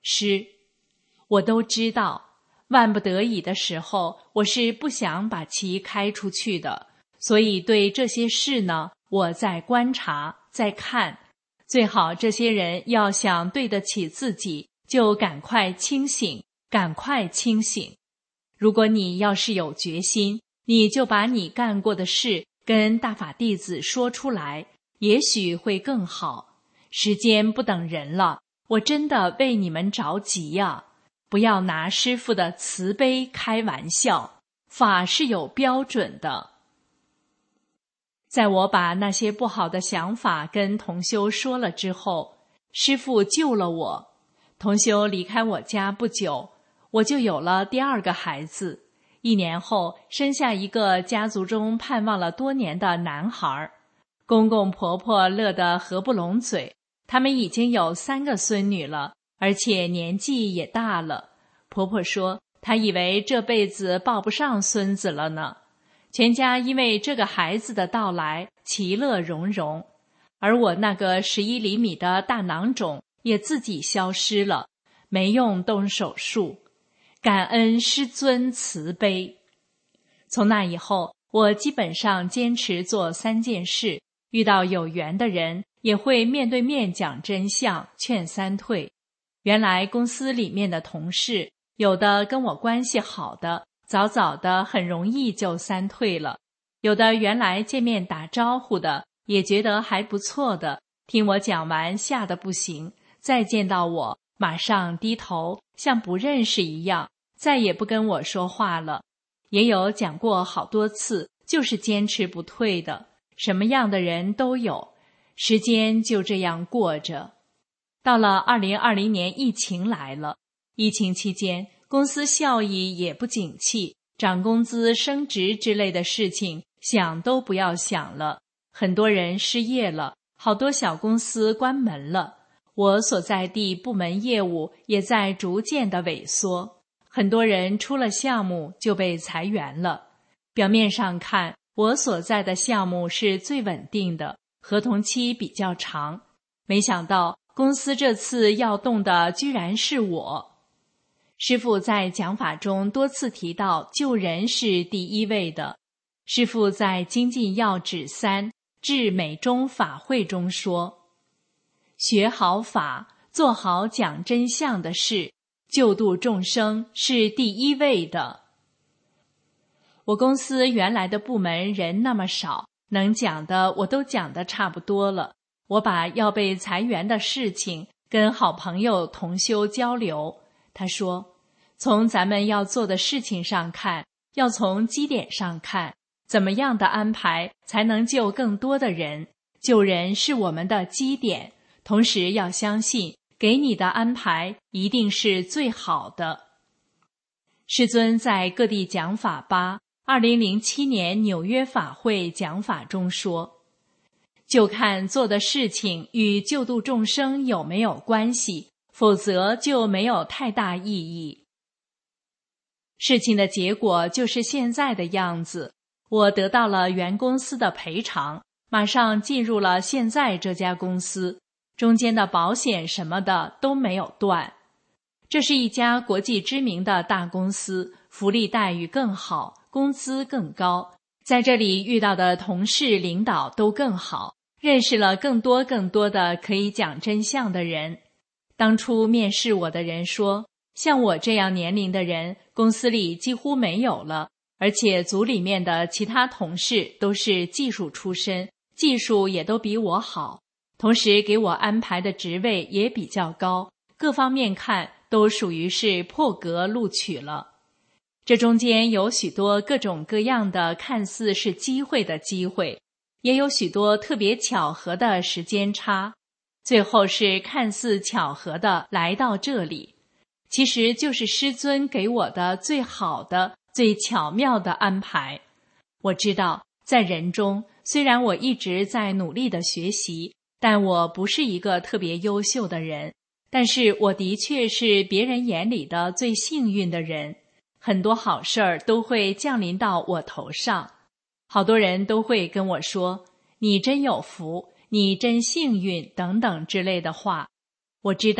师，我都知道，万不得已的时候，我是不想把其开出去的，所以对这些事呢，我在观察，在看。最好这些人要想对得起自己，就赶快清醒，赶快清醒。如果你要是有决心，你就把你干过的事跟大法弟子说出来，也许会更好。时间不等人了，我真的为你们着急呀！不要拿师父的慈悲开玩笑，法是有标准的。在我把那些不好的想法跟同修说了之后，师父救了我。同修离开我家不久，我就有了第二个孩子。一年后，生下一个家族中盼望了多年的男孩。公公婆婆乐得合不拢嘴，他们已经有三个孙女了，而且年纪也大了。婆婆说，她以为这辈子抱不上孙子了呢。全家因为这个孩子的到来其乐融融，而我那个十一厘米的大囊肿也自己消失了，没用动手术。感恩师尊慈悲。从那以后，我基本上坚持做三件事，遇到有缘的人也会面对面讲真相，劝三退。原来公司里面的同事，有的跟我关系好的，早早的很容易就三退了，有的原来见面打招呼的，也觉得还不错的，听我讲完吓得不行，再见到我马上低头像不认识一样，再也不跟我说话了。也有讲过好多次，就是坚持不退的，什么样的人都有。时间就这样过着。到了二零二零年，疫情来了，疫情期间公司效益也不景气，涨工资升职之类的事情想都不要想了，很多人失业了，好多小公司关门了，我所在地部门业务也在逐渐的萎缩，很多人出了项目就被裁员了。表面上看，我所在的项目是最稳定的，合同期比较长，没想到公司这次要动的居然是我。师父在讲法中多次提到救人是第一位的。师父在精进要旨三至美中法会中说，学好法，做好讲真相的事，救度众生是第一位的。我公司原来的部门人那么少，能讲的我都讲得差不多了。我把要被裁员的事情跟好朋友同修交流，他说，从咱们要做的事情上看，要从基点上看，怎么样的安排才能救更多的人？救人是我们的基点，同时要相信给你的安排一定是最好的。师尊在各地讲法八二零零七年纽约法会讲法中说，就看做的事情与救度众生有没有关系，否则就没有太大意义。事情的结果就是现在的样子，我得到了原公司的赔偿，马上进入了现在这家公司，中间的保险什么的都没有断。这是一家国际知名的大公司，福利待遇更好，工资更高，在这里遇到的同事领导都更好，认识了更多更多的可以讲真相的人。当初面试我的人说，像我这样年龄的人公司里几乎没有了，而且组里面的其他同事都是技术出身，技术也都比我好，同时给我安排的职位也比较高，各方面看都属于是破格录取了。这中间有许多各种各样的看似是机会的机会，也有许多特别巧合的时间差，最后是看似巧合的来到这里，其实就是师尊给我的最好的最巧妙的安排。我知道在人中，虽然我一直在努力的学习，但我不是一个特别优秀的人，但是我的确是别人眼里的最幸运的人，很多好事儿都会降临到我头上。好多人都会跟我说，你真有福，你真幸运等等之类的话。我知道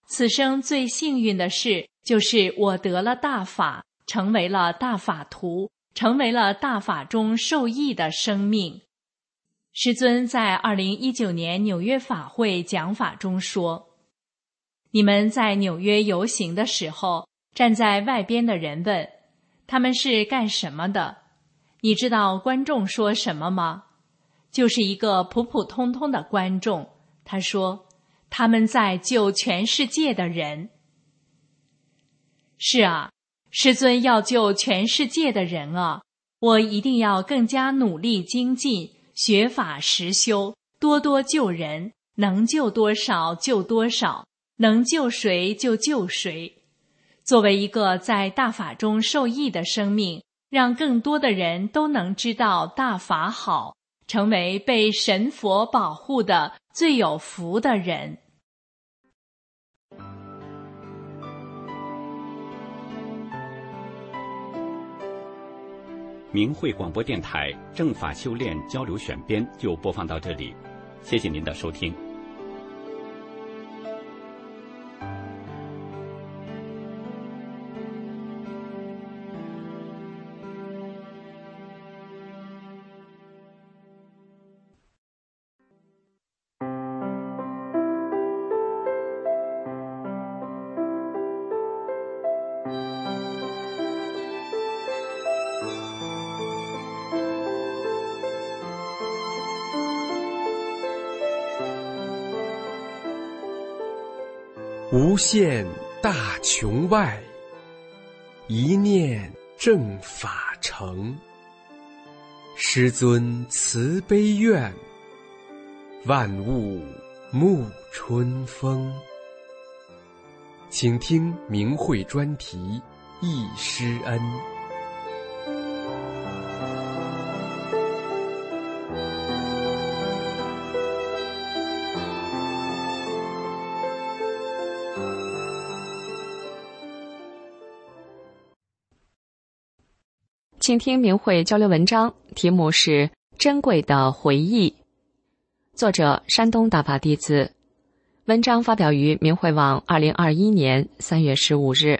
此生最幸运的事，就是我得了大法，成为了大法徒，成为了大法中受益的生命。师尊在二零一九年纽约法会讲法中说，你们在纽约游行的时候，站在外边的人问，他们是干什么的？你知道观众说什么吗？就是一个普普通通的观众，他说，他们在救全世界的人。是啊，师尊要救全世界的人啊，我一定要更加努力精进，学法实修，多多救人，能救多少救多少，能救谁就救谁。作为一个在大法中受益的生命，让更多的人都能知道大法好，成为被神佛保护的最有福的人。 明慧广播电台正法修炼交流选编就播放到这里，谢谢您的收听。 无限大穹外，一念正法成。师尊慈悲愿，万物沐春风。请听明慧专题忆师恩。 请听明慧交流文章，题目是《珍贵的回忆》，作者山东大法弟子。文章发表于明慧网二零二一年三月十五日。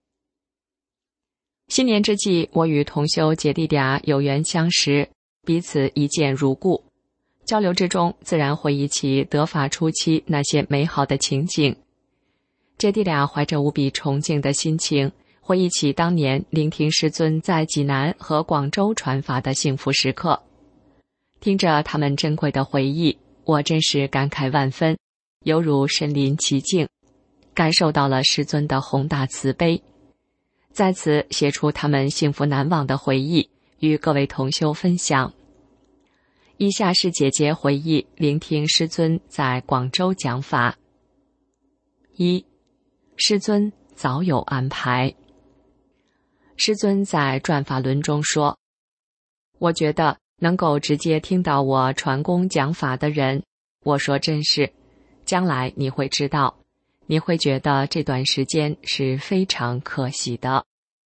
新年之际，我与同修姐弟俩有缘相识，彼此一见如故。交流之中，自然回忆起得法初期那些美好的情景。姐弟俩怀着无比崇敬的心情，回忆起当年聆听师尊在济南和广州传法的幸福时刻。听着他们珍贵的回忆，我真是感慨万分，犹如身临其境，感受到了师尊的宏大慈悲。在此写出他们幸福难忘的回忆，与各位同修分享。以下是姐姐回忆聆听师尊在广州讲法。一，师尊早有安排。师尊在转法轮中说，我觉得能够直接听到我传功讲法的人，我说真是，将来你会知道，你会觉得这段时间是非常可喜的。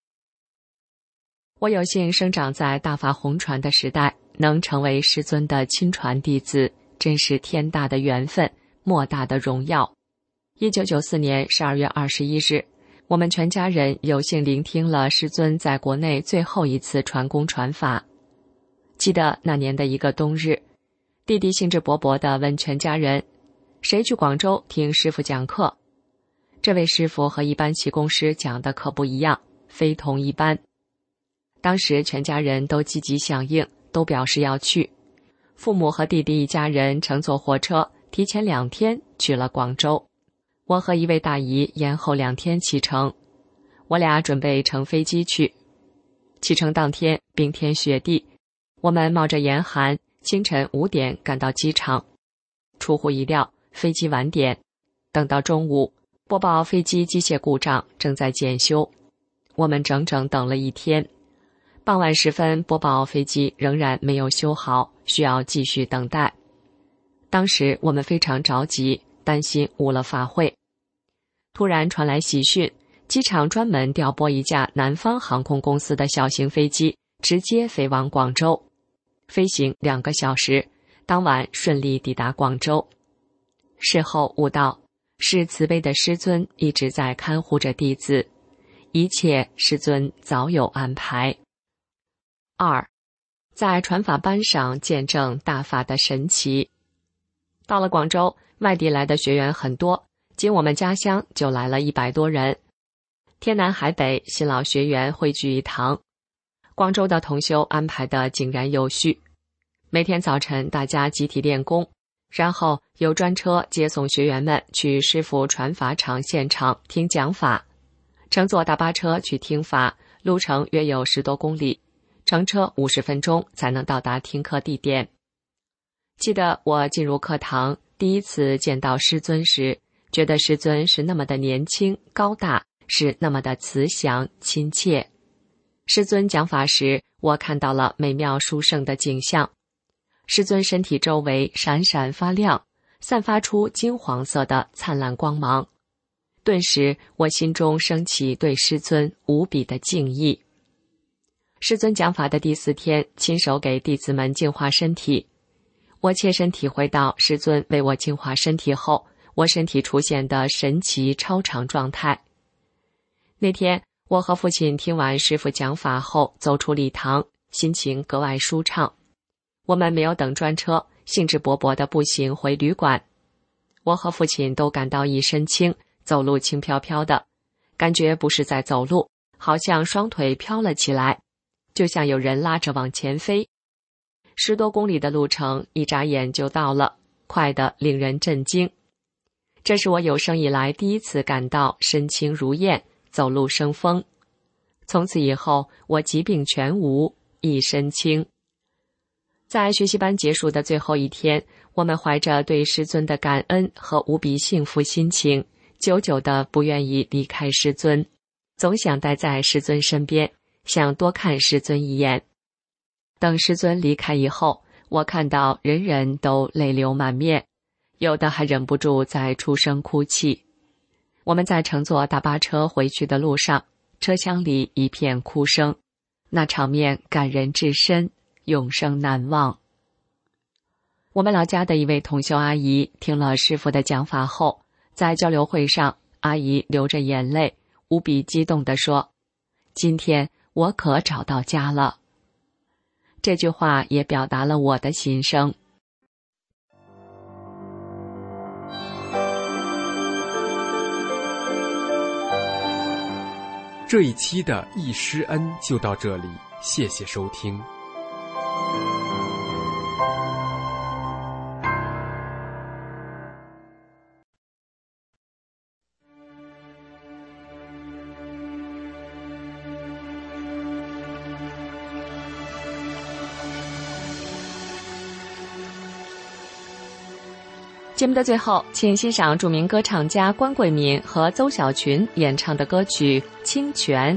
我有幸生长在大法红传的时代，能成为师尊的亲传弟子，真是天大的缘分，莫大的荣耀。一九九四年十二月二十一日，我们全家人有幸聆听了师尊在国内最后一次传功传法。记得那年的一个冬日，弟弟兴致勃勃地问全家人，谁去广州听师父讲课？这位师父和一般气功师讲的可不一样，非同一般。当时全家人都积极响应，都表示要去。父母和弟弟一家人乘坐火车，提前两天去了广州。我和一位大姨延后两天启程，我俩准备乘飞机去。启程当天冰天雪地，我们冒着严寒，清晨五点赶到机场。出乎意料，飞机晚点。等到中午，播报飞机机械故障，正在检修。我们整整等了一天。傍晚时分，播报飞机仍然没有修好，需要继续等待。当时我们非常着急，担心误了法会。突然传来喜讯，机场专门调拨一架南方航空公司的小型飞机，直接飞往广州。飞行两个小时，当晚顺利抵达广州。事后悟道， 是慈悲的师尊一直在看护着弟子，一切师尊早有安排。二，在传法班上见证大法的神奇。到了广州，外地来的学员很多，仅我们家乡就来了一百多人，天南海北，新老学员汇聚一堂。广州的同修安排的井然有序，每天早晨大家集体练功，然后有专车接送学员们去师父传法场现场听讲法，乘坐大巴车去听法，路程约有十多公里，乘车五十分钟才能到达听课地点。记得我进入课堂第一次见到师尊时，觉得师尊是那么的年轻高大，是那么的慈祥亲切。师尊讲法时，我看到了美妙殊胜的景象。师尊身体周围闪闪发亮，散发出金黄色的灿烂光芒。顿时我心中升起对师尊无比的敬意。师尊讲法的第四天，亲手给弟子们净化身体。我切身体会到师尊为我净化身体后，我身体出现的神奇超常状态。那天我和父亲听完师父讲法后走出礼堂，心情格外舒畅。我们没有等专车，兴致勃勃地步行回旅馆。我和父亲都感到一身轻，走路轻飘飘的，感觉不是在走路，好像双腿飘了起来，就像有人拉着往前飞。十多公里的路程一眨眼就到了，快得令人震惊。这是我有生以来第一次感到身轻如燕，走路生风。从此以后，我疾病全无，一身轻。在学习班结束的最后一天，我们怀着对师尊的感恩和无比幸福心情，久久的不愿意离开师尊，总想待在师尊身边，想多看师尊一眼。等师尊离开以后，我看到人人都泪流满面，有的还忍不住在出声哭泣。我们在乘坐大巴车回去的路上，车厢里一片哭声，那场面感人至深，永生难忘。我们老家的一位同修阿姨听了师父的讲法后，在交流会上，阿姨流着眼泪，无比激动地说：“今天我可找到家了。”这句话也表达了我的心声。 这一期的忆师恩就到这里，谢谢收听。 节目的最后，请欣赏著名歌唱家关桂敏和邹小群演唱的歌曲《清泉》。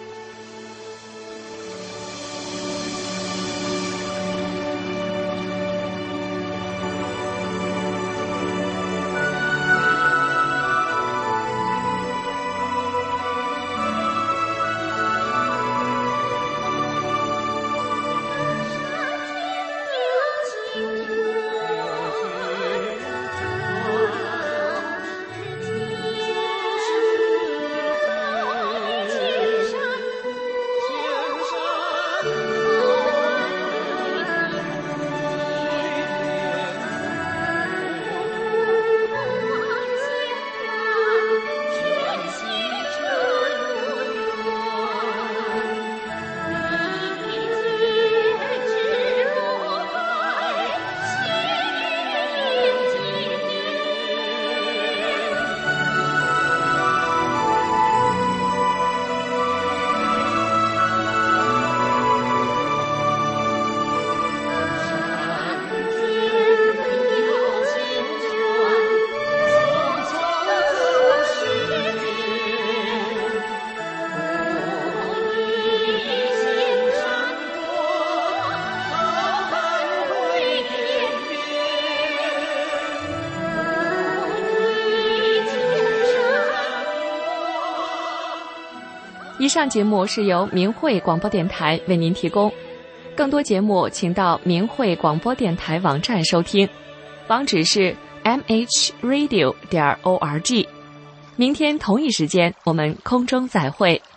以上节目是由明慧广播电台为您提供，更多节目请到明慧广播电台网站收听，网址是 m h radio 点 o r g。明天同一时间，我们空中再会。